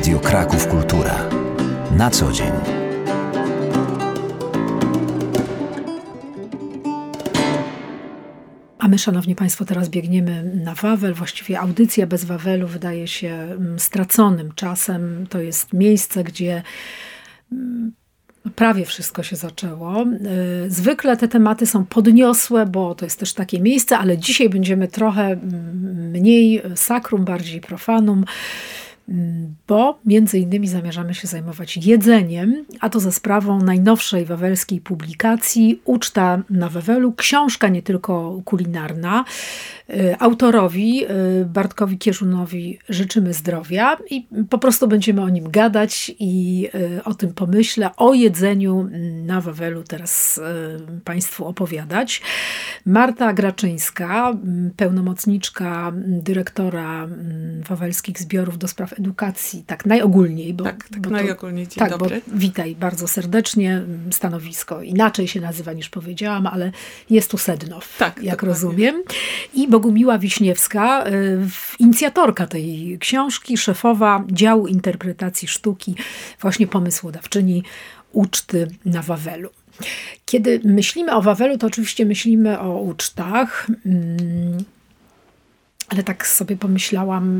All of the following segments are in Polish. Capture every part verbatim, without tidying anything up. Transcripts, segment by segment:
Radio Kraków Kultura. Na co dzień. A my, szanowni państwo, teraz biegniemy na Wawel. Właściwie audycja bez Wawelu wydaje się straconym czasem. To jest miejsce, gdzie prawie wszystko się zaczęło. Zwykle te tematy są podniosłe, bo to jest też takie miejsce, ale dzisiaj będziemy trochę mniej sakrum, bardziej profanum, bo między innymi zamierzamy się zajmować jedzeniem, a to za sprawą najnowszej wawelskiej publikacji Uczta na Wawelu. Książka nie tylko kulinarna. Autorowi Bartkowi Kierzunowi życzymy zdrowia i po prostu będziemy o nim gadać i o tym pomyśle, o jedzeniu na Wawelu teraz państwu opowiadać. Marta Graczyńska, pełnomocniczka dyrektora Wawelskich Zbiorów do spraw edukacji, tak najogólniej. Bo, tak, tak bo najogólniej. Dzień tak, dobry. Bo, witaj bardzo serdecznie. Stanowisko inaczej się nazywa niż powiedziałam, ale jest tu sedno, tak, jak dokładnie. rozumiem. I Bogumiła Wiśniewska, inicjatorka tej książki, szefowa działu interpretacji sztuki, właśnie pomysłodawczyni Uczty na Wawelu. Kiedy myślimy o Wawelu, to oczywiście myślimy o ucztach, ale tak sobie pomyślałam,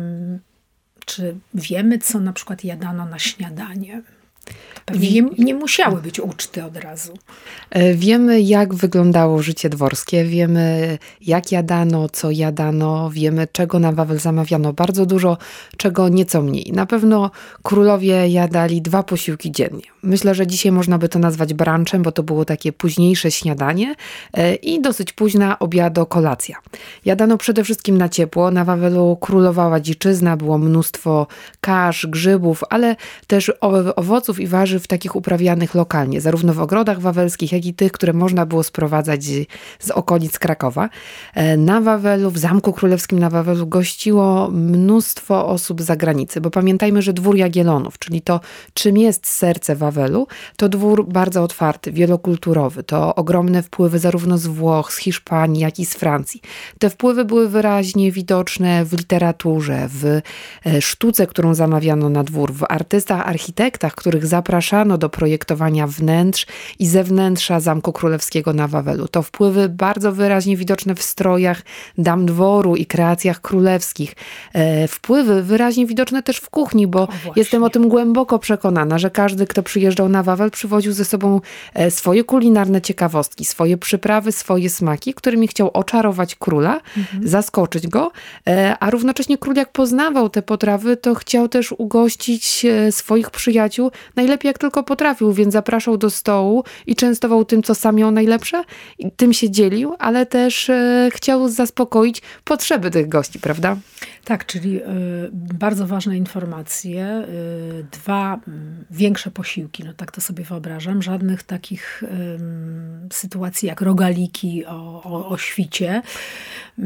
czy wiemy, co na przykład jadano na śniadanie? Pewnie nie, nie musiały być uczty od razu. Wiemy, jak wyglądało życie dworskie, wiemy, jak jadano, co jadano, wiemy, czego na Wawel zamawiano bardzo dużo, czego nieco mniej. Na pewno królowie jadali dwa posiłki dziennie. Myślę, że dzisiaj można by to nazwać brunchem, bo to było takie późniejsze śniadanie i dosyć późna obiado-kolacja. Jadano przede wszystkim na ciepło. Na Wawelu królowała dziczyzna, było mnóstwo kasz, grzybów, ale też owoców i warzyw takich uprawianych lokalnie, zarówno w ogrodach wawelskich, jak i tych, które można było sprowadzać z okolic Krakowa. Na Wawelu, w Zamku Królewskim na Wawelu gościło mnóstwo osób z zagranicy, bo pamiętajmy, że dwór Jagiellonów, czyli to, czym jest serce Wawelu, to dwór bardzo otwarty, wielokulturowy. To ogromne wpływy zarówno z Włoch, z Hiszpanii, jak i z Francji. Te wpływy były wyraźnie widoczne w literaturze, w sztuce, którą zamawiano na dwór, w artystach, architektach, których zapraszano do projektowania wnętrz i zewnętrza Zamku Królewskiego na Wawelu. To wpływy bardzo wyraźnie widoczne w strojach dam dworu i kreacjach królewskich. E, wpływy wyraźnie widoczne też w kuchni, bo o, jestem o tym głęboko przekonana, że każdy, kto przyjeżdżał na Wawel, przywoził ze sobą e, swoje kulinarne ciekawostki, swoje przyprawy, swoje smaki, którymi chciał oczarować króla, mhm. zaskoczyć go, e, a równocześnie król, jak poznawał te potrawy, to chciał też ugościć e, swoich przyjaciół najlepiej jak tylko potrafił, więc zapraszał do stołu i częstował tym, co sam miał najlepsze, i tym się dzielił, ale też e, chciał zaspokoić potrzeby tych gości, prawda? Tak, czyli y, bardzo ważne informacje, y, dwa y, większe posiłki, no tak to sobie wyobrażam, żadnych takich y, sytuacji jak rogaliki o, o, o świcie. Y,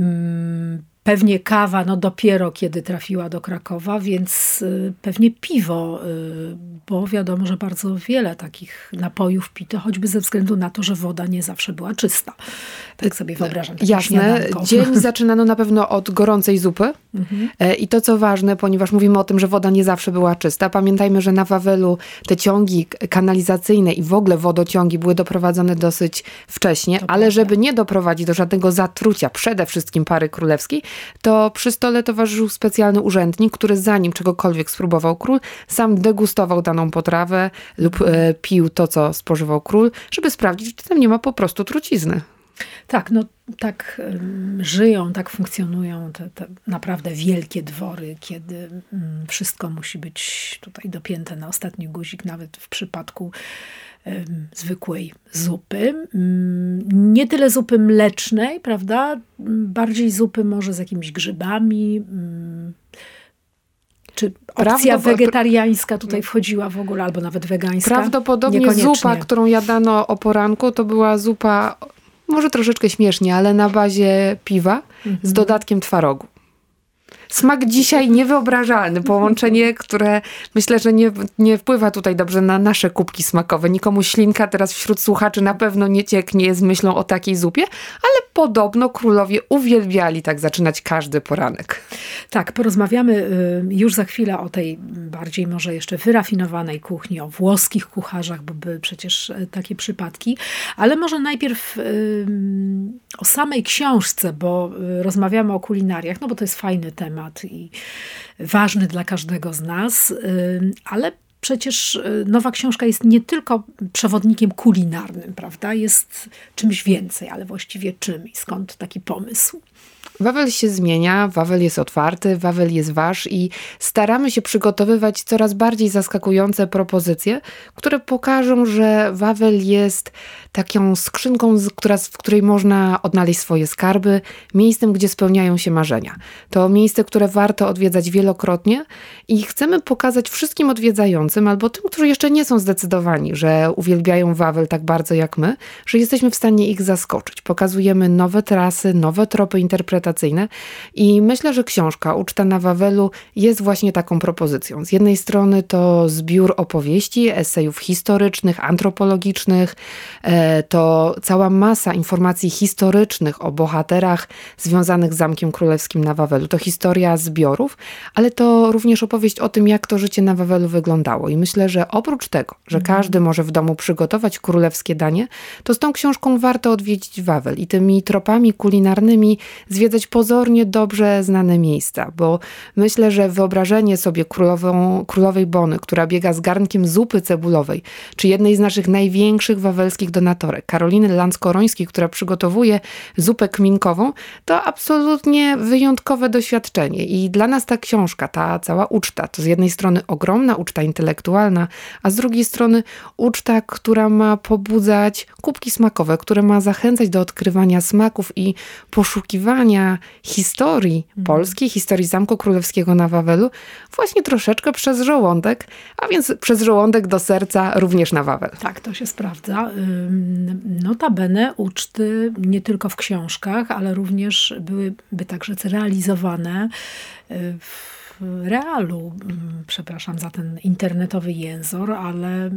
Pewnie kawa, no dopiero kiedy trafiła do Krakowa, więc y, pewnie piwo, y, bo wiadomo, że bardzo wiele takich napojów pito, choćby ze względu na to, że woda nie zawsze była czysta. Tak sobie wyobrażam. Jasne. Śniadanko. Dzień zaczynano na pewno od gorącej zupy. Mhm. I to, co ważne, ponieważ mówimy o tym, że woda nie zawsze była czysta. Pamiętajmy, że na Wawelu te ciągi kanalizacyjne i w ogóle wodociągi były doprowadzone dosyć wcześnie, to ale prawda. Żeby nie doprowadzić do żadnego zatrucia przede wszystkim pary królewskiej, to przy stole towarzyszył specjalny urzędnik, który zanim czegokolwiek spróbował król, sam degustował daną potrawę lub e, pił to, co spożywał król, żeby sprawdzić, czy tam nie ma po prostu trucizny. Tak, no tak um, żyją, tak funkcjonują te, te naprawdę wielkie dwory, kiedy um, wszystko musi być tutaj dopięte na ostatni guzik, nawet w przypadku um, zwykłej zupy. Um, nie tyle zupy mlecznej, prawda? Um, bardziej zupy może z jakimiś grzybami. Um, Czy opcja wegetariańska tutaj wchodziła w ogóle, albo nawet wegańska? Prawdopodobnie zupa, którą jadano o poranku, to była zupa, może troszeczkę śmiesznie, ale na bazie piwa mhm. z dodatkiem twarogu. Smak dzisiaj niewyobrażalny. Połączenie, które myślę, że nie, nie wpływa tutaj dobrze na nasze kubki smakowe. Nikomu ślinka teraz wśród słuchaczy na pewno nie cieknie z myślą o takiej zupie, ale podobno królowie uwielbiali tak zaczynać każdy poranek. Tak, porozmawiamy już za chwilę o tej bardziej może jeszcze wyrafinowanej kuchni, o włoskich kucharzach, bo były przecież takie przypadki. Ale może najpierw o samej książce, bo rozmawiamy o kulinariach, no bo to jest fajny temat i ważny dla każdego z nas, ale przecież nowa książka jest nie tylko przewodnikiem kulinarnym, prawda? Jest czymś więcej, ale właściwie czym i skąd taki pomysł? Wawel się zmienia, Wawel jest otwarty, Wawel jest wasz i staramy się przygotowywać coraz bardziej zaskakujące propozycje, które pokażą, że Wawel jest taką skrzynką, która, w której można odnaleźć swoje skarby, miejscem, gdzie spełniają się marzenia. To miejsce, które warto odwiedzać wielokrotnie i chcemy pokazać wszystkim odwiedzającym, albo tym, którzy jeszcze nie są zdecydowani, że uwielbiają Wawel tak bardzo jak my, że jesteśmy w stanie ich zaskoczyć. Pokazujemy nowe trasy, nowe tropy interpretacyjne i myślę, że książka Uczta na Wawelu jest właśnie taką propozycją. Z jednej strony to zbiór opowieści, esejów historycznych, antropologicznych, to cała masa informacji historycznych o bohaterach związanych z Zamkiem Królewskim na Wawelu. To historia zbiorów, ale to również opowieść o tym, jak to życie na Wawelu wyglądało. I myślę, że oprócz tego, że każdy może w domu przygotować królewskie danie, to z tą książką warto odwiedzić Wawel i tymi tropami kulinarnymi zwiedzać pozornie dobrze znane miejsca, bo myślę, że wyobrażenie sobie królową, królowej Bony, która biega z garnkiem zupy cebulowej, czy jednej z naszych największych wawelskich donatorek, Karoliny Lanckorońskiej, która przygotowuje zupę kminkową, to absolutnie wyjątkowe doświadczenie. I dla nas ta książka, ta cała uczta, to z jednej strony ogromna uczta intelektualna, a z drugiej strony uczta, która ma pobudzać kubki smakowe, które ma zachęcać do odkrywania smaków i poszukiwania historii polskiej, historii Zamku Królewskiego na Wawelu, właśnie troszeczkę przez żołądek, a więc przez żołądek do serca również na Wawel. Tak, to się sprawdza. Notabene uczty nie tylko w książkach, ale również byłyby także realizowane w realu. Przepraszam za ten internetowy jęzor, ale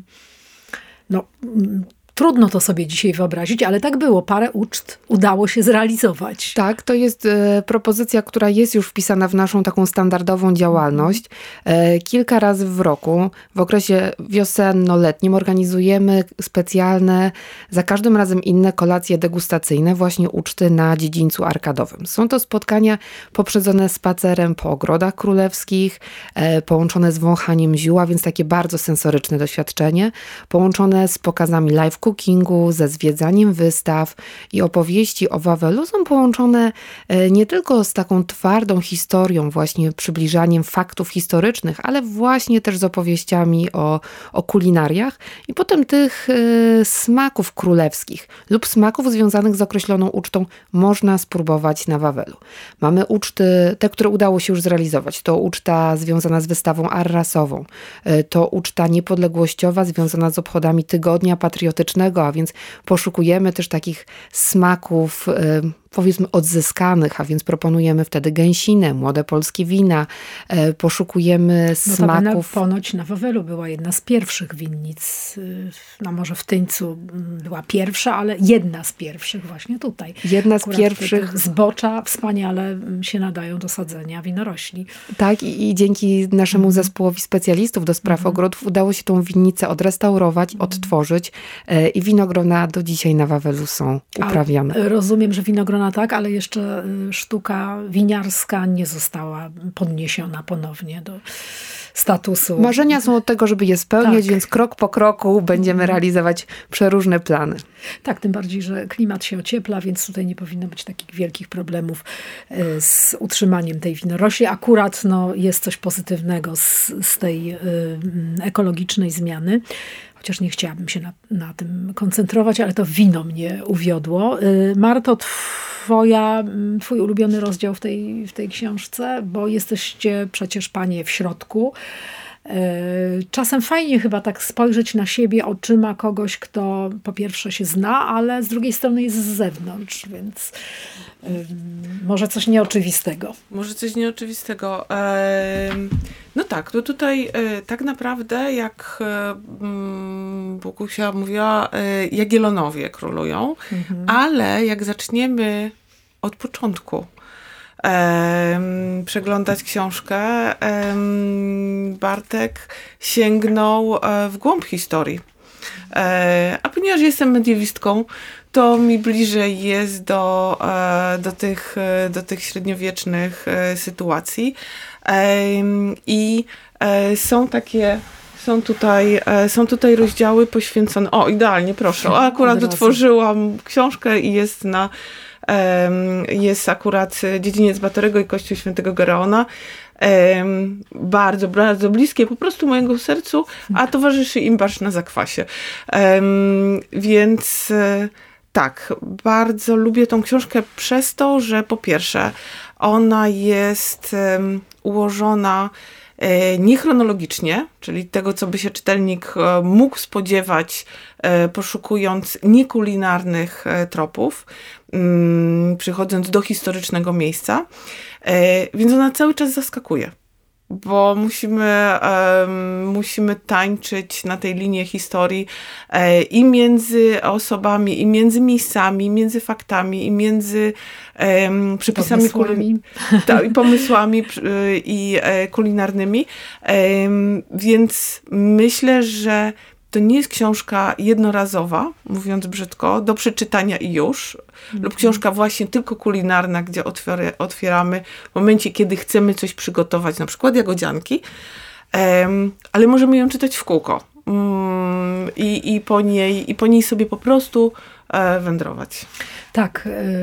no... Trudno to sobie dzisiaj wyobrazić, ale tak było. Parę uczt udało się zrealizować. Tak, to jest e, propozycja, która jest już wpisana w naszą taką standardową działalność. E, kilka razy w roku, w okresie wiosenno-letnim organizujemy specjalne, za każdym razem inne kolacje degustacyjne, właśnie uczty na dziedzińcu arkadowym. Są to spotkania poprzedzone spacerem po ogrodach królewskich, e, połączone z wąchaniem ziół, a więc takie bardzo sensoryczne doświadczenie, połączone z pokazami live cookingu, ze zwiedzaniem wystaw i opowieści o Wawelu są połączone nie tylko z taką twardą historią, właśnie przybliżaniem faktów historycznych, ale właśnie też z opowieściami o, o kulinariach i potem tych y, smaków królewskich lub smaków związanych z określoną ucztą można spróbować na Wawelu. Mamy uczty, te, które udało się już zrealizować. To uczta związana z wystawą arrasową. Y, to uczta niepodległościowa związana z obchodami Tygodnia Patriotycznego, a więc poszukujemy też takich smaków, powiedzmy odzyskanych, a więc proponujemy wtedy gęsinę, młode polskie wina, poszukujemy Notabene smaków. Ponoć na Wawelu była jedna z pierwszych winnic, no może w Tyńcu była pierwsza, ale jedna z pierwszych właśnie tutaj. Jedna z Akurat pierwszych. Zbocza wspaniale się nadają do sadzenia winorośli. Tak i, i dzięki naszemu mm. zespołowi specjalistów do spraw mm. ogrodów udało się tą winnicę odrestaurować, mm. odtworzyć e, i winogrona do dzisiaj na Wawelu są uprawiane. A rozumiem, że winogrona tak, ale jeszcze sztuka winiarska nie została podniesiona ponownie do statusu. Marzenia są od tego, żeby je spełniać, tak. Więc krok po kroku będziemy realizować przeróżne plany. Tak, tym bardziej, że klimat się ociepla, więc tutaj nie powinno być takich wielkich problemów z utrzymaniem tej winorośli. Akurat no, jest coś pozytywnego z, z tej y, ekologicznej zmiany. Chociaż nie chciałabym się na, na tym koncentrować, ale to wino mnie uwiodło. Y, Marto, twoja, twój ulubiony rozdział w tej, w tej książce, bo jesteście przecież panie w środku. Czasem fajnie chyba tak spojrzeć na siebie oczyma kogoś, kto po pierwsze się zna, ale z drugiej strony jest z zewnątrz, więc może coś nieoczywistego. Może coś nieoczywistego. No tak, to tutaj tak naprawdę, jak Bogusia mówiła, Jagiellonowie królują, mhm. ale jak zaczniemy od początku przeglądać książkę, Bartek sięgnął w głąb historii. A ponieważ jestem mediewistką, to mi bliżej jest do, do, tych, do tych średniowiecznych sytuacji. I są takie, są tutaj, są tutaj rozdziały poświęcone, o idealnie, proszę, o, akurat otworzyłam książkę i jest na, jest akurat Dziedziniec Batorego i Kościół Świętego Gereona. Um, bardzo, bardzo bliskie po prostu mojego sercu, a towarzyszy im Barszcz na zakwasie. Um, więc e, tak, bardzo lubię tą książkę przez to, że po pierwsze ona jest um, ułożona e, niechronologicznie, czyli tego, co by się czytelnik e, mógł spodziewać, e, poszukując niekulinarnych e, tropów, um, przychodząc do historycznego miejsca. Więc ona cały czas zaskakuje, bo musimy, um, musimy tańczyć na tej linii historii e, i między osobami, i między miejscami, i między faktami, i między um, przepisami pomysłami. Kul- ta, i pomysłami i e, kulinarnymi. E, więc myślę, że to nie jest książka jednorazowa, mówiąc brzydko, do przeczytania i już. Mm-hmm. Lub książka właśnie tylko kulinarna, gdzie otwiery, otwieramy w momencie, kiedy chcemy coś przygotować, na przykład jagodzianki. Um, ale możemy ją czytać w kółko. Um, i, i, po niej, I po niej sobie po prostu e, wędrować. Tak.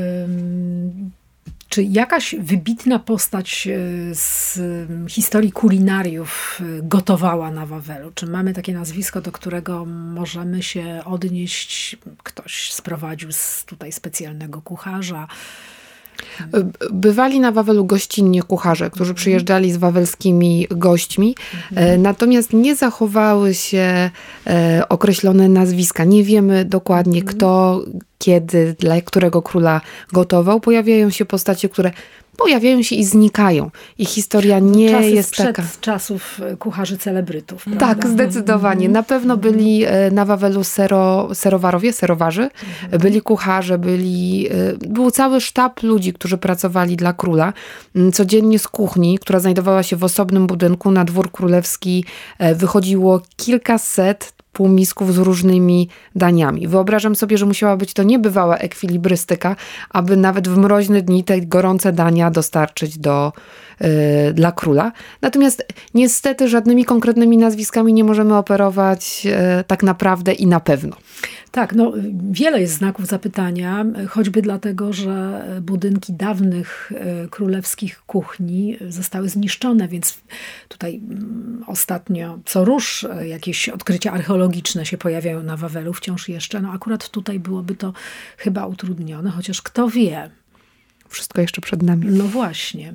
Y- Czy jakaś wybitna postać z historii kulinariów gotowała na Wawelu? Czy mamy takie nazwisko, do którego możemy się odnieść? Ktoś sprowadził z tutaj specjalnego kucharza? Bywali na Wawelu gościnnie kucharze, którzy przyjeżdżali z wawelskimi gośćmi, mhm. natomiast nie zachowały się określone nazwiska. Nie wiemy dokładnie, mhm. kto, kiedy, dla którego króla gotował. Pojawiają się postacie, które pojawiają się i znikają. Ich historia nie Czasy jest sprzed taka... czasów kucharzy celebrytów. Prawda? Tak, zdecydowanie. Na pewno byli na Wawelu sero, serowarowie, serowarzy, mhm. byli kucharze, byli, był cały sztab ludzi, którzy pracowali dla króla. Codziennie z kuchni, która znajdowała się w osobnym budynku na dwór królewski, wychodziło kilkaset półmisków z różnymi daniami. Wyobrażam sobie, że musiała być to niebywała ekwilibrystyka, aby nawet w mroźne dni te gorące dania dostarczyć do, yy, dla króla. Natomiast niestety żadnymi konkretnymi nazwiskami nie możemy operować yy, tak naprawdę i na pewno. Tak, no wiele jest znaków zapytania, choćby dlatego, że budynki dawnych królewskich kuchni zostały zniszczone, więc tutaj ostatnio co rusz jakieś odkrycia archeologiczne się pojawiają na Wawelu wciąż jeszcze. No akurat tutaj byłoby to chyba utrudnione, chociaż kto wie. Wszystko jeszcze przed nami. No właśnie.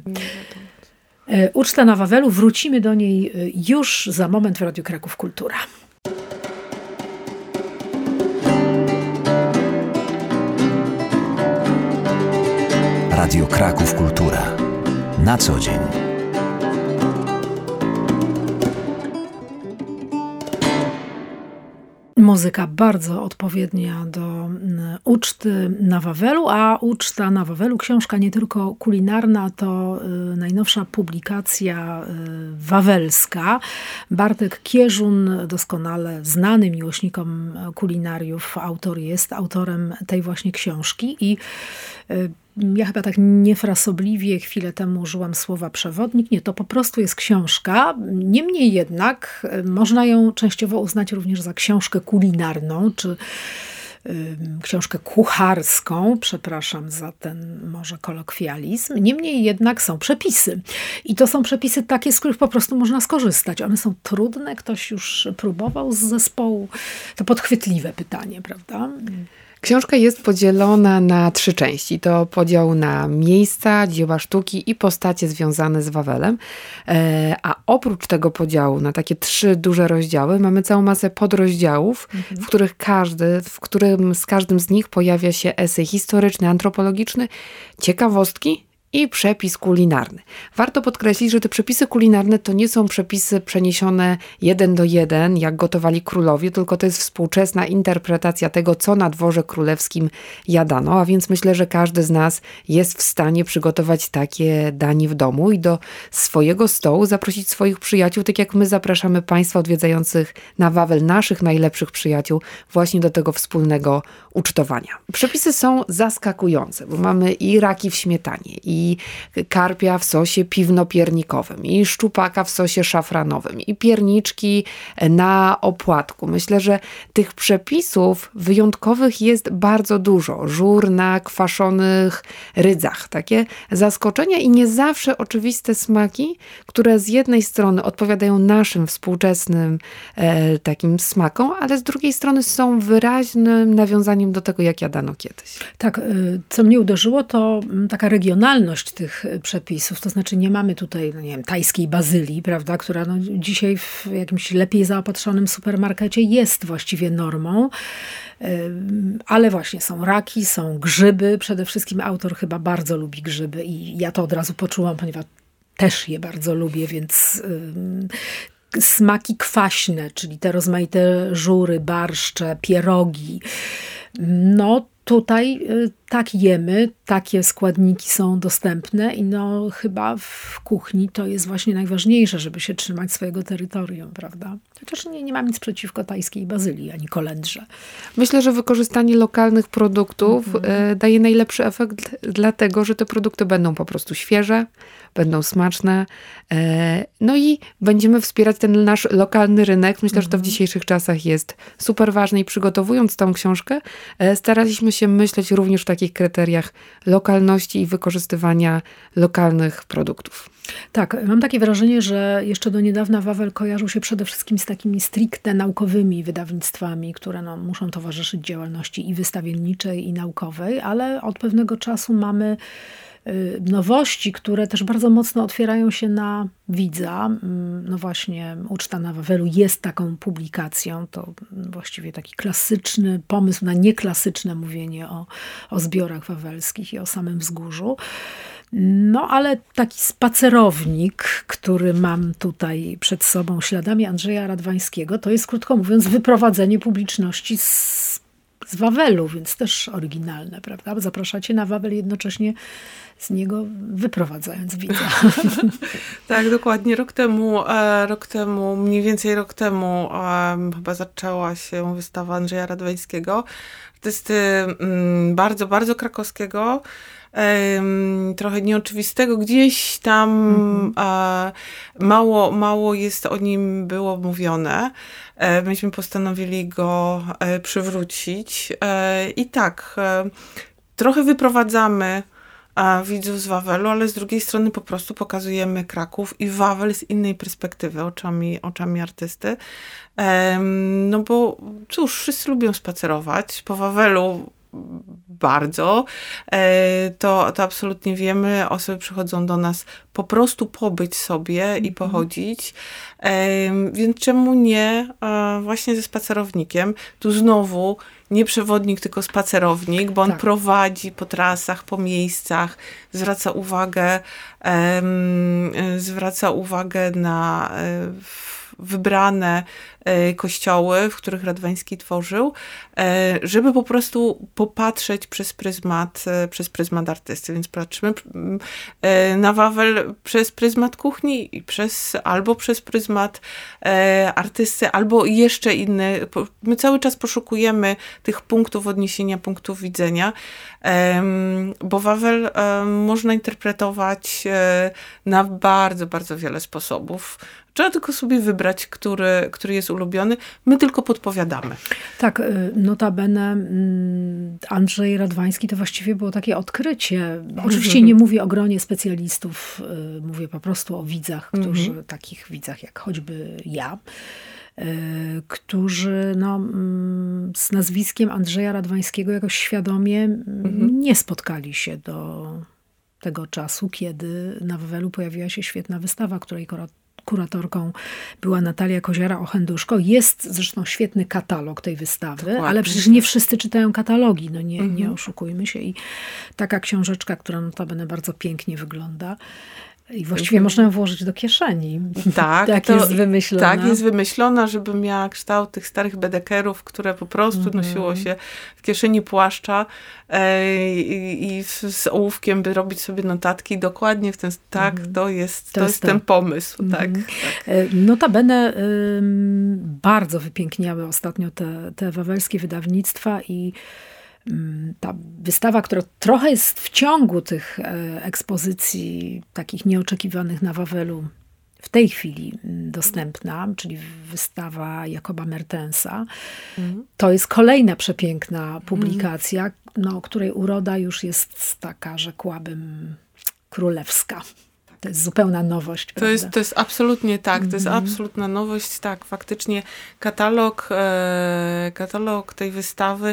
Uczta na Wawelu, wrócimy do niej już za moment w Radiu Kraków Kultura. Radio Kraków Kultura. Na co dzień. Muzyka bardzo odpowiednia do uczty na Wawelu, a uczta na Wawelu, książka nie tylko kulinarna, to najnowsza publikacja wawelska. Bartek Kieżun, doskonale znany miłośnikom kulinariów autor jest, autorem tej właśnie książki i ja chyba tak niefrasobliwie chwilę temu użyłam słowa przewodnik. Nie, to po prostu jest książka. Niemniej jednak można ją częściowo uznać również za książkę kulinarną, czy y, książkę kucharską. Przepraszam za ten może kolokwializm. Niemniej jednak są przepisy. I to są przepisy takie, z których po prostu można skorzystać. One są trudne. Ktoś już próbował z zespołu. To podchwytliwe pytanie, prawda? Książka jest podzielona na trzy części. To podział na miejsca, dzieła sztuki i postacie związane z Wawelem. A oprócz tego podziału na takie trzy duże rozdziały mamy całą masę podrozdziałów, mhm. w których każdy, w którym z każdym z nich pojawia się esej historyczny, antropologiczny, ciekawostki i przepis kulinarny. Warto podkreślić, że te przepisy kulinarne to nie są przepisy przeniesione jeden do jeden, jak gotowali królowie, tylko to jest współczesna interpretacja tego, co na dworze królewskim jadano, a więc myślę, że każdy z nas jest w stanie przygotować takie danie w domu i do swojego stołu zaprosić swoich przyjaciół, tak jak my zapraszamy Państwa odwiedzających na Wawel naszych najlepszych przyjaciół właśnie do tego wspólnego ucztowania. Przepisy są zaskakujące, bo mamy i raki w śmietanie, i i karpia w sosie piwno-piernikowym, i szczupaka w sosie szafranowym, i pierniczki na opłatku. Myślę, że tych przepisów wyjątkowych jest bardzo dużo. Żur na kwaszonych rydzach. Takie zaskoczenia i nie zawsze oczywiste smaki, które z jednej strony odpowiadają naszym współczesnym e, takim smakom, ale z drugiej strony są wyraźnym nawiązaniem do tego, jak jadano kiedyś. Tak, co mnie uderzyło, to taka regionalność tych przepisów, to znaczy nie mamy tutaj, no nie wiem, tajskiej bazylii, prawda, która no dzisiaj w jakimś lepiej zaopatrzonym supermarkecie jest właściwie normą, ale właśnie są raki, są grzyby, przede wszystkim autor chyba bardzo lubi grzyby i ja to od razu poczułam, ponieważ też je bardzo lubię, więc smaki kwaśne, czyli te rozmaite żury, barszcze, pierogi, no tutaj tak jemy, takie składniki są dostępne i no chyba w kuchni to jest właśnie najważniejsze, żeby się trzymać swojego terytorium, prawda? Chociaż nie, nie mam nic przeciwko tajskiej bazylii, ani kolendrze. Myślę, że wykorzystanie lokalnych produktów mm-hmm. daje najlepszy efekt, dlatego że te produkty będą po prostu świeże, będą smaczne, no i będziemy wspierać ten nasz lokalny rynek. Myślę, mm-hmm. że to w dzisiejszych czasach jest super ważne i przygotowując tą książkę staraliśmy się myśleć również w takich kryteriach lokalności i wykorzystywania lokalnych produktów. Tak, mam takie wrażenie, że jeszcze do niedawna Wawel kojarzył się przede wszystkim z takimi stricte naukowymi wydawnictwami, które no, muszą towarzyszyć działalności i wystawienniczej, i naukowej, ale od pewnego czasu mamy nowości, które też bardzo mocno otwierają się na widza. No właśnie Uczta na Wawelu jest taką publikacją. To właściwie taki klasyczny pomysł na nieklasyczne mówienie o, o zbiorach wawelskich i o samym wzgórzu. No ale taki spacerownik, który mam tutaj przed sobą śladami Andrzeja Radwańskiego, to jest krótko mówiąc wyprowadzenie publiczności z, z Wawelu, więc też oryginalne, prawda? Zapraszacie na Wawel jednocześnie z niego wyprowadzając widza. Tak, dokładnie. Rok temu, e, rok temu, mniej więcej rok temu e, chyba zaczęła się wystawa Andrzeja Radwańskiego. Artysty mm, bardzo, bardzo krakowskiego, e, trochę nieoczywistego. Gdzieś tam mm-hmm. e, mało, mało jest o nim było mówione. E, myśmy postanowili go e, przywrócić. E, I tak, e, trochę wyprowadzamy a widzów z Wawelu, ale z drugiej strony po prostu pokazujemy Kraków i Wawel z innej perspektywy, oczami, oczami artysty. Um, no bo cóż, wszyscy lubią spacerować. Po Wawelu bardzo. E, to, to absolutnie wiemy. Osoby przychodzą do nas po prostu pobyć sobie i pochodzić. E, więc czemu nie e, właśnie ze spacerownikiem? Tu znowu nie przewodnik, tylko spacerownik, bo on tak. prowadzi po trasach, po miejscach, zwraca uwagę, um, zwraca uwagę na um, wybrane kościoły, w których Radwański tworzył, żeby po prostu popatrzeć przez pryzmat, przez pryzmat artysty. Więc patrzymy na Wawel przez pryzmat kuchni i przez, albo przez pryzmat artysty, albo jeszcze inne. My cały czas poszukujemy tych punktów odniesienia, punktów widzenia, bo Wawel można interpretować na bardzo, bardzo wiele sposobów. Trzeba tylko sobie wybrać, który, który jest ulubiony. My tylko podpowiadamy. Tak, notabene Andrzej Radwański to właściwie było takie odkrycie. Oczywiście nie mówię o gronie specjalistów, mówię po prostu o widzach, którzy, mm-hmm. takich widzach jak choćby ja. którzy no, z nazwiskiem Andrzeja Radwańskiego jakoś świadomie mhm. nie spotkali się do tego czasu, kiedy na Wawelu pojawiła się świetna wystawa, której kuratorką była Natalia Koziara-Ochenduszko. Jest zresztą świetny katalog tej wystawy, Dokładnie. ale przecież nie wszyscy czytają katalogi, no nie, mhm. nie oszukujmy się. I taka książeczka, która notabene bardzo pięknie wygląda, i właściwie mhm. można ją włożyć do kieszeni. Tak, tak to, jest wymyślona. Tak, jest wymyślona, żeby miała kształt tych starych bedekerów, które po prostu mhm. nosiło się w kieszeni płaszcza e, i, i z ołówkiem, by robić sobie notatki. Dokładnie w ten tak, mhm. to jest, to, to jest, jest ten pomysł. Mhm. Tak, tak. Notabene y, bardzo wypiękniały ostatnio te, te wawelskie wydawnictwa i ta wystawa, która trochę jest w ciągu tych ekspozycji takich nieoczekiwanych na Wawelu w tej chwili dostępna, czyli wystawa Jakoba Mertensa. Mhm. To jest kolejna przepiękna publikacja, mhm. no, której uroda już jest taka, rzekłabym, królewska. To jest zupełna nowość. To jest, to jest absolutnie tak, to jest mm-hmm. absolutna nowość. Tak, faktycznie katalog, e, katalog tej wystawy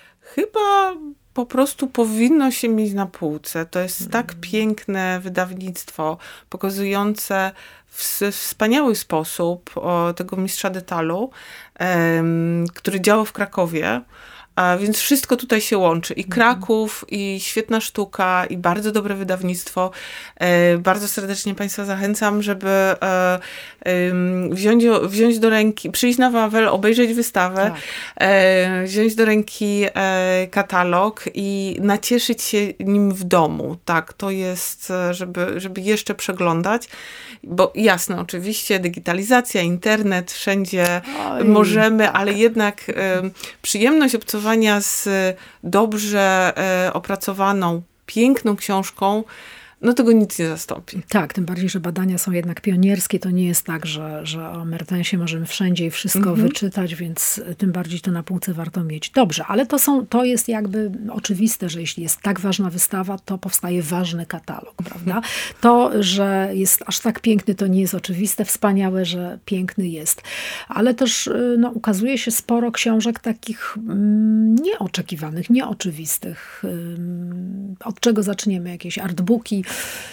chyba po prostu powinno się mieć na półce. To jest mm. tak piękne wydawnictwo, pokazujące w wspaniały sposób o, tego mistrza detalu, em, który działał w Krakowie. A więc wszystko tutaj się łączy. I Kraków, i świetna sztuka, i bardzo dobre wydawnictwo. E, bardzo serdecznie Państwa zachęcam, żeby e, e, wziąć, wziąć do ręki, przyjść na Wawel, obejrzeć wystawę, tak. e, wziąć do ręki e, katalog i nacieszyć się nim w domu. Tak, to jest, żeby, żeby jeszcze przeglądać. Bo jasne, oczywiście digitalizacja, internet, wszędzie Oj, możemy, tak. ale jednak e, przyjemność obcowania z dobrze e, opracowaną, piękną książką, no tego nic nie zastąpi. Tak, tym bardziej, że badania są jednak pionierskie. To nie jest tak, że, że o Mertensie możemy wszędzie i wszystko mm-hmm. wyczytać, więc tym bardziej to na półce warto mieć. Dobrze, ale to, są, to jest jakby oczywiste, że jeśli jest tak ważna wystawa, to powstaje ważny katalog, prawda? To, że jest aż tak piękny, to nie jest oczywiste. Wspaniałe, że piękny jest. Ale też no, ukazuje się sporo książek takich mm, nieoczekiwanych, nieoczywistych. Od czego zaczniemy? Jakieś artbooki,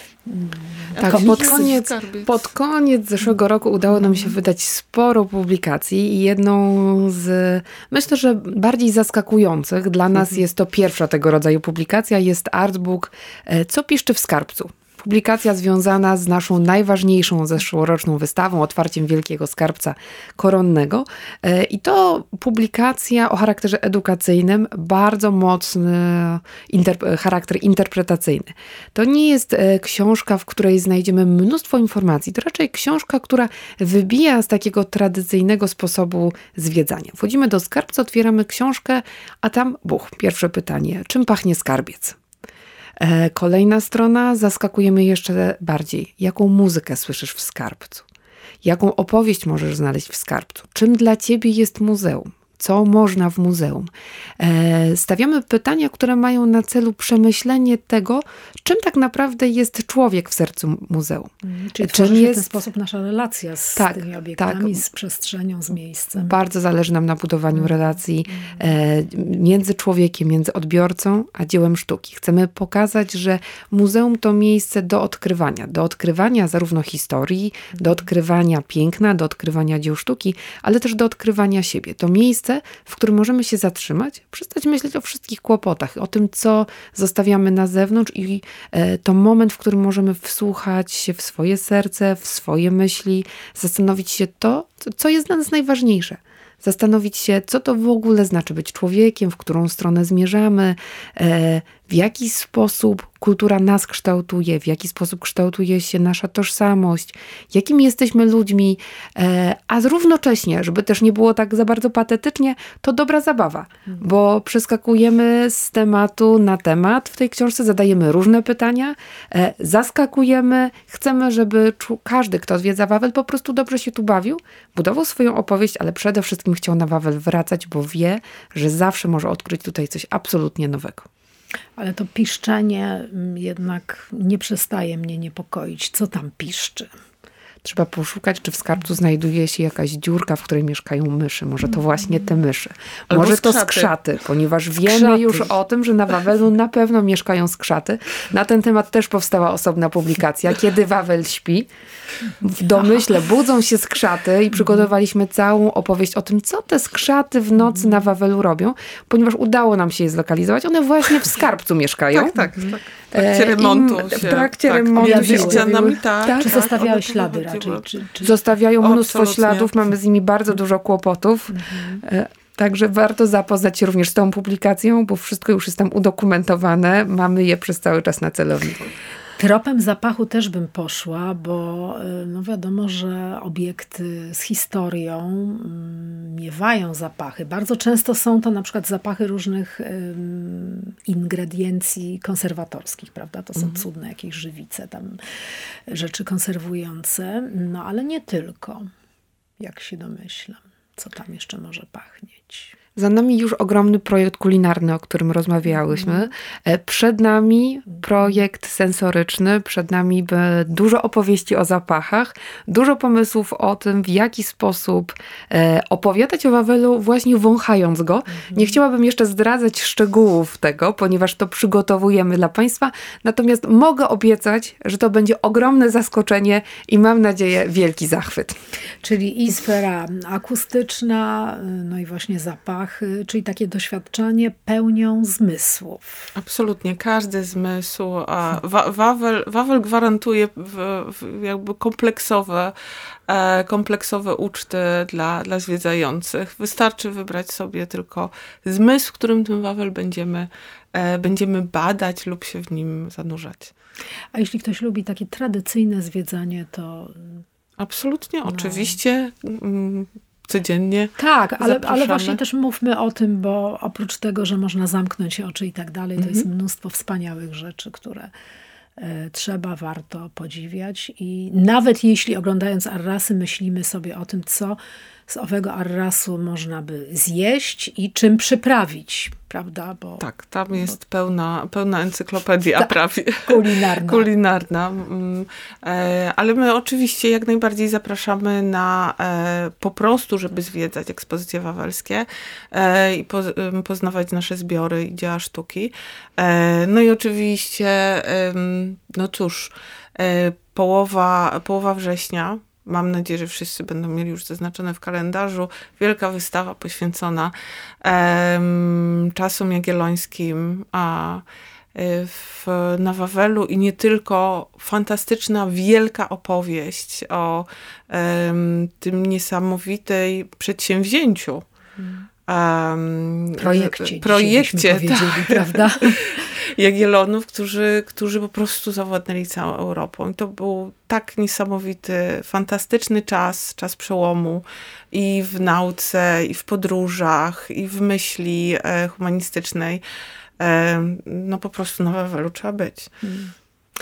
Tak, pod koniec, pod koniec zeszłego roku udało nam się wydać sporo publikacji i jedną z, myślę, że bardziej zaskakujących dla nas jest to pierwsza tego rodzaju publikacja, jest artbook Co piszczy w skarbcu. Publikacja związana z naszą najważniejszą zeszłoroczną wystawą, otwarciem Wielkiego Skarbca Koronnego. I to publikacja o charakterze edukacyjnym, bardzo mocny interp- charakter interpretacyjny. To nie jest książka, w której znajdziemy mnóstwo informacji. To raczej książka, która wybija z takiego tradycyjnego sposobu zwiedzania. Wchodzimy do skarbca, otwieramy książkę, a tam buch. Pierwsze pytanie. Czym pachnie skarbiec? Kolejna strona, zaskakujemy jeszcze bardziej. Jaką muzykę słyszysz w skarbcu? Jaką opowieść możesz znaleźć w skarbcu? Czym dla ciebie jest muzeum? Co można w muzeum? E, stawiamy pytania, które mają na celu przemyślenie tego, czym tak naprawdę jest człowiek w sercu muzeum. Hmm, czyli czym jest w ten sposób nasza relacja z tak, tymi obiektami, tak. z przestrzenią, z miejscem. Bardzo zależy nam na budowaniu hmm. relacji e, między człowiekiem, między odbiorcą, a dziełem sztuki. Chcemy pokazać, że muzeum to miejsce do odkrywania. Do odkrywania zarówno historii, hmm. do odkrywania piękna, do odkrywania dzieł sztuki, ale też do odkrywania siebie. To miejsce, w którym możemy się zatrzymać, przestać myśleć o wszystkich kłopotach, o tym, co zostawiamy na zewnątrz i e, to moment, w którym możemy wsłuchać się w swoje serce, w swoje myśli, zastanowić się to, co jest dla nas najważniejsze. Zastanowić się, co to w ogóle znaczy być człowiekiem, w którą stronę zmierzamy, e, w jaki sposób kultura nas kształtuje, w jaki sposób kształtuje się nasza tożsamość, jakimi jesteśmy ludźmi, e, a równocześnie, żeby też nie było tak za bardzo patetycznie, to dobra zabawa, mhm. bo przeskakujemy z tematu na temat. W tej książce zadajemy różne pytania, e, zaskakujemy, chcemy, żeby czu- każdy, kto odwiedza Wawel, po prostu dobrze się tu bawił, budował swoją opowieść, ale przede wszystkim chciał na Wawel wracać, bo wie, że zawsze może odkryć tutaj coś absolutnie nowego. Ale to piszczenie jednak nie przestaje mnie niepokoić. Co tam piszczy? trzeba poszukać, czy w skarbcu znajduje się jakaś dziurka, w której mieszkają myszy. Może to właśnie te myszy. Albo Może to skrzaty. skrzaty, ponieważ wiemy Skrzaty. już o tym, że na Wawelu na pewno mieszkają skrzaty. Na ten temat też powstała osobna publikacja, Kiedy Wawel śpi. W domyśle budzą się skrzaty i przygotowaliśmy całą opowieść o tym, co te skrzaty w nocy na Wawelu robią, ponieważ udało nam się je zlokalizować. One właśnie w skarbcu mieszkają. Tak, tak, tak. W trakcie remontu I się, w trakcie tak, remontu między się ścianami, tak. tak. Czy tak, zostawiały one ślady wychodziły. raczej? Czy, czy... Zostawiają mnóstwo Absolutnie. śladów, mamy z nimi bardzo dużo kłopotów. E, Także warto zapoznać się również z tą publikacją, bo wszystko już jest tam udokumentowane. Mamy je przez cały czas na celowniku. Tropem zapachu też bym poszła, bo no wiadomo, że obiekty z historią mm, miewają zapachy. Bardzo często są to na przykład zapachy różnych ym, ingrediencji konserwatorskich, prawda? To są Mhm. cudne jakieś żywice, tam rzeczy konserwujące, no ale nie tylko, jak się domyślam. Co tam jeszcze może pachnieć? Za nami już ogromny projekt kulinarny, o którym rozmawiałyśmy. E, Przed nami projekt sensoryczny, przed nami e, dużo opowieści o zapachach, dużo pomysłów o tym, w jaki sposób e, opowiadać o Wawelu właśnie wąchając go. Nie chciałabym jeszcze zdradzać szczegółów tego, ponieważ to przygotowujemy dla Państwa, natomiast mogę obiecać, że to będzie ogromne zaskoczenie i mam nadzieję wielki zachwyt. Czyli i sfera akustyczna, no i właśnie zapachy, czyli takie doświadczenie pełnią zmysłów. Absolutnie, każdy zmysł. A wa- Wawel, Wawel gwarantuje w, w jakby kompleksowe, e, kompleksowe uczty dla, dla zwiedzających. Wystarczy wybrać sobie tylko zmysł, w którym ten Wawel będziemy, e, będziemy badać lub się w nim zanurzać. A jeśli ktoś lubi takie tradycyjne zwiedzanie, to... Absolutnie, oczywiście. Mm, codziennie. Tak, ale, ale Zapraszamy. właśnie też mówmy o tym, bo oprócz tego, że można zamknąć oczy i tak dalej, to Mhm. jest mnóstwo wspaniałych rzeczy, które e, trzeba, warto podziwiać. I nawet jeśli oglądając Arrasy myślimy sobie o tym, co z owego Arrasu można by zjeść i czym przyprawić, prawda? Bo Tak, tam jest pełna, pełna encyklopedia prawie. kulinarna. Kulinarna. Mm, e, Ale my oczywiście jak najbardziej zapraszamy na e, po prostu, żeby zwiedzać ekspozycje wawelskie e, i po, em, poznawać nasze zbiory i dzieła sztuki. E, No i oczywiście, em, no cóż, e, połowa, połowa września. Mam nadzieję, że wszyscy będą mieli już zaznaczone w kalendarzu. Wielka wystawa poświęcona em, czasom jagiellońskim, a w, na Wawelu i nie tylko. Fantastyczna, wielka opowieść o em, tym niesamowitej przedsięwzięciu. Um, Projekcie, projekcie dzisiaj byśmy powiedzieli, tak. prawda? Jagiellonów, którzy, którzy po prostu zawładnęli całą Europą. I to był tak niesamowity, fantastyczny czas, czas przełomu i w nauce, i w podróżach, i w myśli e, humanistycznej. E, no po prostu na Wawelu trzeba być. Hmm.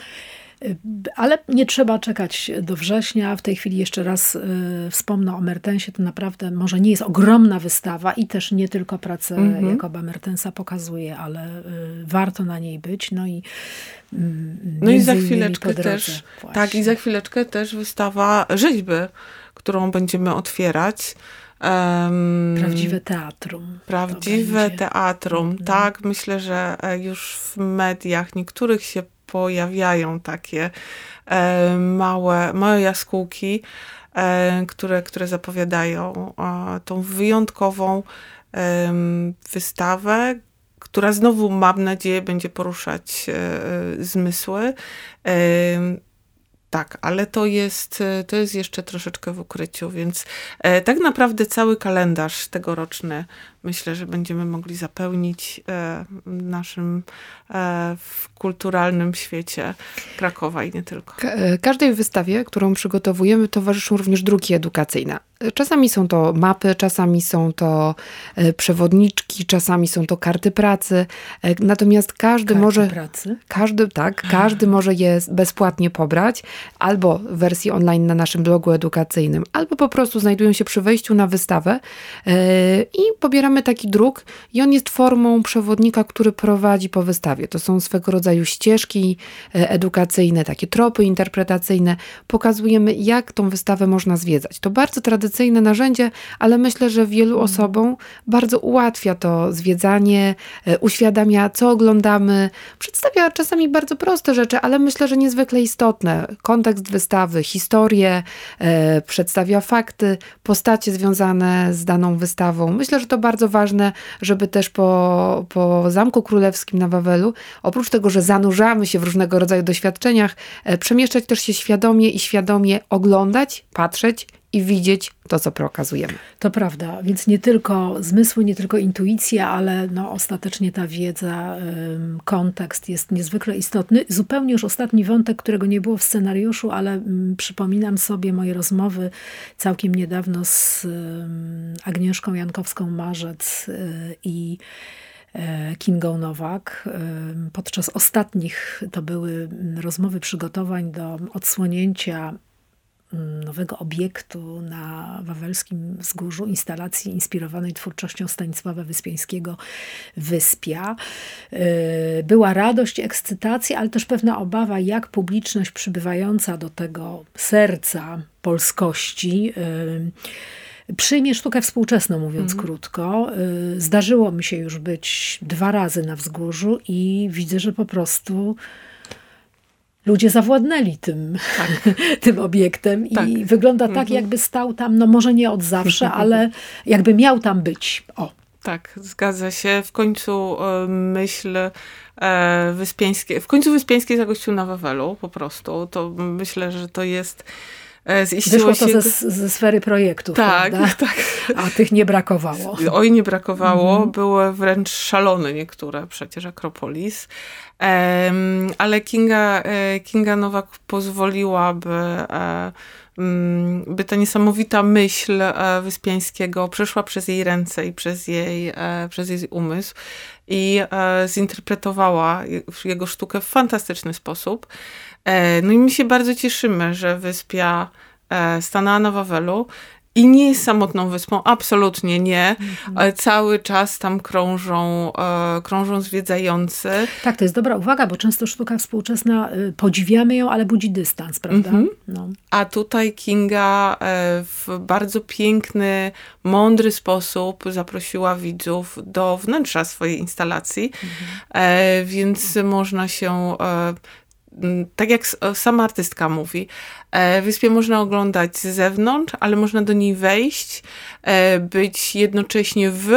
Ale nie trzeba czekać do września. W tej chwili jeszcze raz y, wspomnę o Mertensie. To naprawdę może nie jest ogromna wystawa i też nie tylko pracę mm-hmm. Jakoba Mertensa pokazuje, ale y, warto na niej być. No i, y, no i za chwileczkę też, właśnie. tak, i za chwileczkę też wystawa rzeźby, którą będziemy otwierać. Um, Prawdziwe teatrum. Prawdziwe teatrum, mm-hmm. tak. Myślę, że już w mediach niektórych się pojawiają takie e, małe, małe jaskółki, e, które, które zapowiadają e, tą wyjątkową e, wystawę, która znowu, mam nadzieję, będzie poruszać e, zmysły. E, tak, ale to jest, to jest jeszcze troszeczkę w ukryciu, więc e, tak naprawdę cały kalendarz tegoroczny myślę, że będziemy mogli zapełnić e, naszym e, w kulturalnym świecie Krakowa i nie tylko. Ka- każdej wystawie, którą przygotowujemy, towarzyszą również druki edukacyjne. Czasami są to mapy, czasami są to e, przewodniczki, czasami są to karty pracy. E, natomiast każdy karty może... pracy? Każdy, tak, każdy może je bezpłatnie pobrać, albo w wersji online na naszym blogu edukacyjnym, albo po prostu znajdują się przy wejściu na wystawę e, i pobieramy mamy taki druk i on jest formą przewodnika, który prowadzi po wystawie. To są swego rodzaju ścieżki edukacyjne, takie tropy interpretacyjne. Pokazujemy, jak tą wystawę można zwiedzać. To bardzo tradycyjne narzędzie, ale myślę, że wielu osobom bardzo ułatwia to zwiedzanie, uświadamia, co oglądamy. Przedstawia czasami bardzo proste rzeczy, ale myślę, że niezwykle istotne. Kontekst wystawy, historię, e, przedstawia fakty, postacie związane z daną wystawą. Myślę, że to bardzo ważne, żeby też po, po Zamku Królewskim na Wawelu, oprócz tego, że zanurzamy się w różnego rodzaju doświadczeniach, e, przemieszczać też się świadomie i świadomie oglądać, patrzeć i widzieć to, co pokazujemy. To prawda, więc nie tylko zmysły, nie tylko intuicja, ale no, ostatecznie ta wiedza, ym, kontekst jest niezwykle istotny. Zupełnie już ostatni wątek, którego nie było w scenariuszu, ale ym, przypominam sobie moje rozmowy całkiem niedawno z ym, Agnieszką Jankowską-Marzec yy, i Kingą Nowak. Podczas ostatnich to były rozmowy przygotowań do odsłonięcia nowego obiektu na Wawelskim Wzgórzu, instalacji inspirowanej twórczością Stanisława Wyspiańskiego Wyspia. Była radość, ekscytacja, ale też pewna obawa, jak publiczność przybywająca do tego serca polskości przyjmie sztukę współczesną, mówiąc mm. krótko. Zdarzyło mi się już być dwa razy na Wzgórzu i widzę, że po prostu ludzie zawładnęli tym, tak. tym obiektem tak. i wygląda tak, mhm. jakby stał tam, no może nie od zawsze, ale jakby miał tam być. O. Tak, zgadza się. W końcu y, myśl e, Wyspiańskie, w końcu Wyspiański zagościł na Wawelu po prostu. To myślę, że to jest Wyszło to się... ze, ze sfery projektów, tak, prawda? Tak. A tych nie brakowało. Oj, nie brakowało. Mhm. Były wręcz szalone niektóre, przecież Akropolis. Um, ale Kinga, Kinga Nowak pozwoliła, by, um, by ta niesamowita myśl Wyspiańskiego przeszła przez jej ręce i przez jej, przez jej umysł i zinterpretowała jego sztukę w fantastyczny sposób. No i my się bardzo cieszymy, że Wyspia stanęła na Wawelu i nie jest samotną wyspą, absolutnie nie. Mhm. Cały czas tam krążą, krążą zwiedzający. Tak, to jest dobra uwaga, bo często sztuka współczesna, podziwiamy ją, ale budzi dystans, prawda? Mhm. No. A tutaj Kinga w bardzo piękny, mądry sposób zaprosiła widzów do wnętrza swojej instalacji, mhm. więc można się... Tak jak sama artystka mówi, wyspę można oglądać z zewnątrz, ale można do niej wejść, być jednocześnie w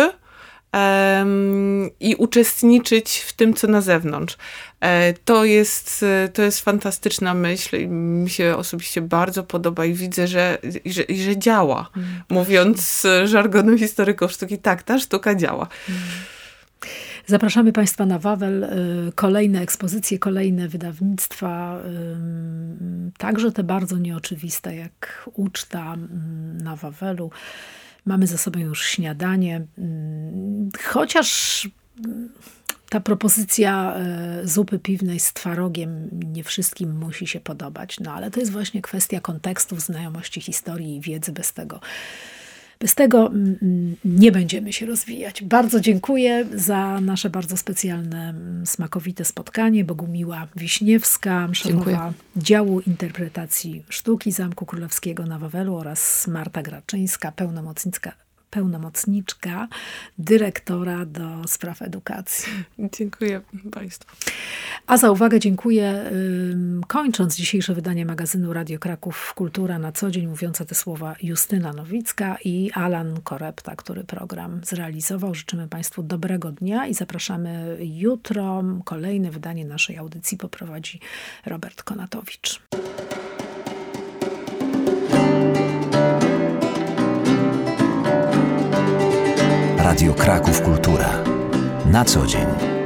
i uczestniczyć w tym, co na zewnątrz. To jest, to jest fantastyczna myśl i mi się osobiście bardzo podoba i widzę, że, że, że działa. Mm, Mówiąc żargonem historyków sztuki, tak, ta sztuka działa. Mm. Zapraszamy Państwa na Wawel. Kolejne ekspozycje, kolejne wydawnictwa, także te bardzo nieoczywiste, jak uczta na Wawelu. Mamy za sobą już śniadanie. Chociaż ta propozycja zupy piwnej z twarogiem nie wszystkim musi się podobać, no ale to jest właśnie kwestia kontekstów, znajomości historii i wiedzy. Bez tego Bez tego nie będziemy się rozwijać. Bardzo dziękuję za nasze bardzo specjalne, smakowite spotkanie. Bogumiła Wiśniewska, szefowa działu interpretacji sztuki Zamku Królewskiego na Wawelu oraz Marta Graczyńska, pełnomocniczka, pełnomocniczka dyrektora do spraw edukacji. Dziękuję Państwu. A za uwagę dziękuję, kończąc dzisiejsze wydanie magazynu Radio Kraków Kultura na co dzień, mówiąca te słowa Justyna Nowicka i Alan Korepta, który program zrealizował. Życzymy Państwu dobrego dnia i zapraszamy jutro. Kolejne wydanie naszej audycji poprowadzi Robert Konatowicz. Radio Kraków Kultura. Na co dzień.